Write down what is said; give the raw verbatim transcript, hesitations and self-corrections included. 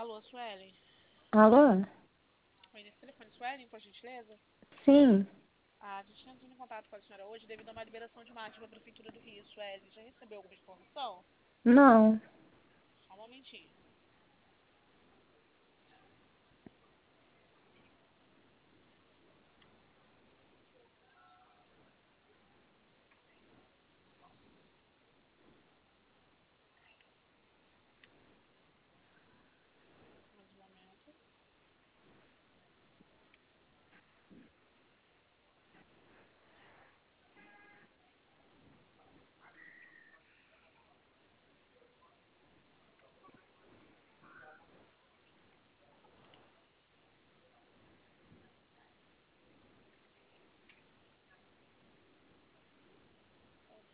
Alô, Suelen? Alô? Oi, nesse telefone, Suelen, por gentileza? Sim. Ah, a gente tinha entrado em contato com a senhora hoje devido a uma liberação de margem para a Prefeitura do Rio. Suelen, já recebeu alguma informação? Não. Só um momentinho.